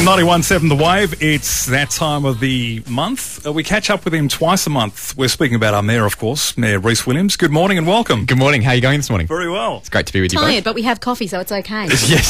91.7 The Wave. It's that time of the month. We catch up with him twice a month. We're speaking about our mayor, of course, Mayor Rhys Williams. Good morning and welcome. Good morning. How are you going this morning? Very well. It's great to be with you both. Tired, but we have coffee, so it's okay.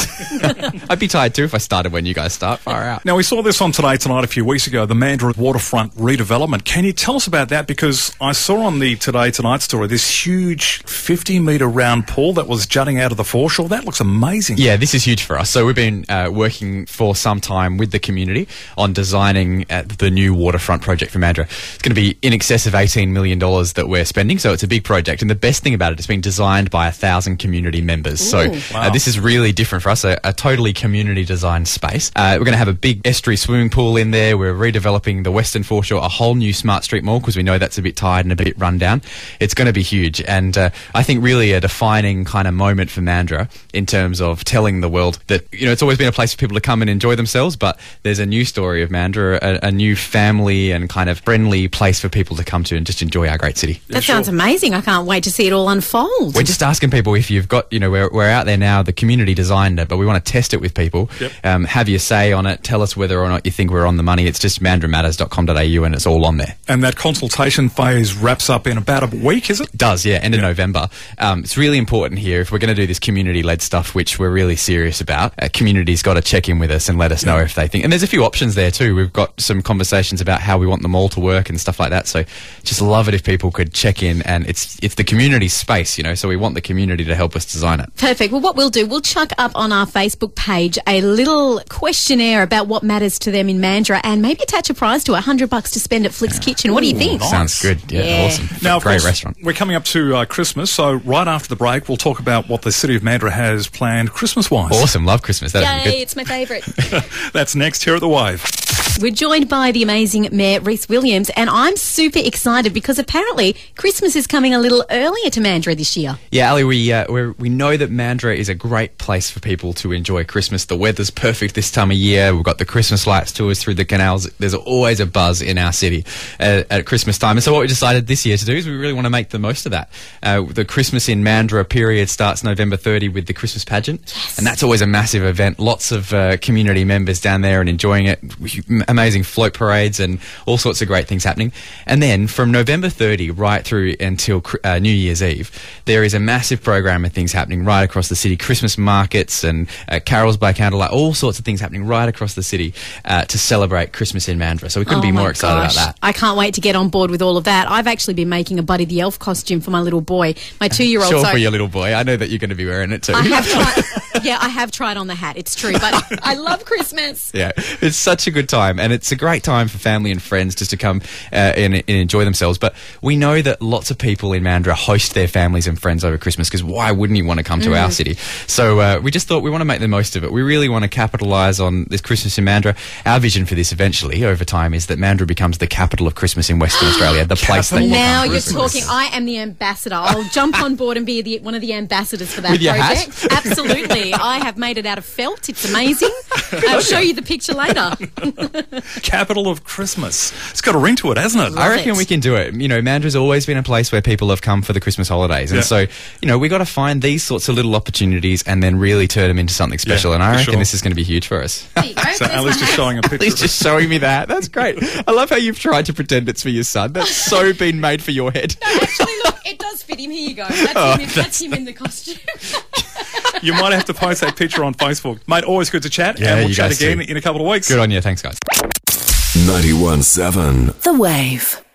Yes. I'd be tired too if I started when you guys start. Far out. Now, we saw this on Today Tonight a few weeks ago, the Mandurah waterfront redevelopment. Can you tell us about that? Because I saw on the Today Tonight story this huge 50-metre round pool that was jutting out of the foreshore. That looks amazing. Yeah, this is huge for us. So we've been working for some time with the community on designing the new waterfront project for Mandurah. It's going to be in excess of $18 million that we're spending, so it's a big project. And the best thing about it, it's been designed by 1,000 community members. Ooh. So this is really different for us, a totally community designed space. We're going to have a big estuary swimming pool in there. We're redeveloping the Western Foreshore, a whole new Smart Street Mall, because we know that's a bit tired and a bit run down. It's going to be huge. And I think really a defining kind of moment for Mandurah in terms of telling the world that, you know, it's always been a place for people to come and enjoy themselves, but there's a new story of Mandurah, a new family and kind of friendly place for people to come to and just enjoy our great city. That sounds amazing. I can't wait to see it all unfold. We're just asking people if you've got, you know, we're out there now, the community designed it, but we want to test it with people. Yep. Have your say on it. Tell us whether or not you think we're on the money. It's just mandurahmatters.com.au and it's all on there. And that consultation phase wraps up in about a week, is it? It does, yeah, end of November. It's really important here, if we're going to do this community-led stuff, which we're really serious about, community's got to check in with us and let us know if they think. And there's a few options there too. We've got some conversations about how we want the mall to work and stuff like that. So just love it if people could check in, and it's the community space, you know, so we want the community to help us design it. Perfect. Well, what we'll do, we'll chuck up on our Facebook page a little questionnaire about what matters to them in Mandurah and maybe attach a prize to $100 to spend at Flick's Kitchen. What do you think? Nice. Sounds good. Yeah. Awesome. Now, of great course, restaurant. We're coming up to Christmas, so right after the break, we'll talk about what the City of Mandurah has planned Christmas-wise. Awesome. Love Christmas. That'd be Yay, good. it's my favourite. That's next here at The Wave. We're joined by the amazing Mayor Rhys Williams, and I'm super excited because apparently Christmas is coming a little earlier to Mandurah this year. Yeah, Ali, we know that Mandurah is a great place for people to enjoy Christmas. The weather's perfect this time of year. We've got the Christmas lights tours through the canals. There's always a buzz in our city at Christmas time. And so what we decided this year to do is we really want to make the most of that. The Christmas in Mandurah period starts November 30 with the Christmas pageant. Yes. And that's always a massive event. Lots of community members down there and enjoying it. Amazing float parades and all sorts of great things happening. And then from November 30 right through until New Year's Eve, there is a massive program of things happening right across the city. Christmas markets and carols by candlelight, all sorts of things happening right across the city to celebrate Christmas in Mandurah. So we couldn't be more excited about that. I can't wait to get on board with all of that. I've actually been making a Buddy the Elf costume for my little boy, my 2-year-old. Sure, for your little boy. I know that you're going to be wearing it too. I have tried. Yeah, I have tried on the hat. It's true, but I love Christmas. Yeah, it's such a good time, and it's a great time for family and friends just to come and enjoy themselves. But we know that lots of people in Mandurah host their families and friends over Christmas, because why wouldn't you want to come to our city? So we just thought we want to make the most of it. We really want to capitalise on this Christmas in Mandurah. Our vision for this eventually, over time, is that Mandurah becomes the capital of Christmas in Western Australia, the place that Now you're talking. I am the ambassador. I'll jump on board and be one of the ambassadors for that With your project. hat? Absolutely. I have made it out of felt. It's amazing. I'll show you the picture later. Capital of Christmas. It's got a ring to it, hasn't it? I reckon we can do it. You know, Mandurah's always been a place where people have come for the Christmas holidays. And so, you know, we got to find these sorts of little opportunities and then really turn them into something special. And I reckon this is going to be huge for us. There you go. So Ali's just showing a picture. He's just showing me that. That's great. I love how you've tried to pretend it's for your son. That's so been made for your head. No, actually, look, it does fit him. Here you go. That's him in the costume. You might have to post that picture on Facebook. Mate, always good to chat. Yeah, and we'll you chat guys again too. in a couple of weeks. Good on you. Thanks, guys. 91.7 The Wave.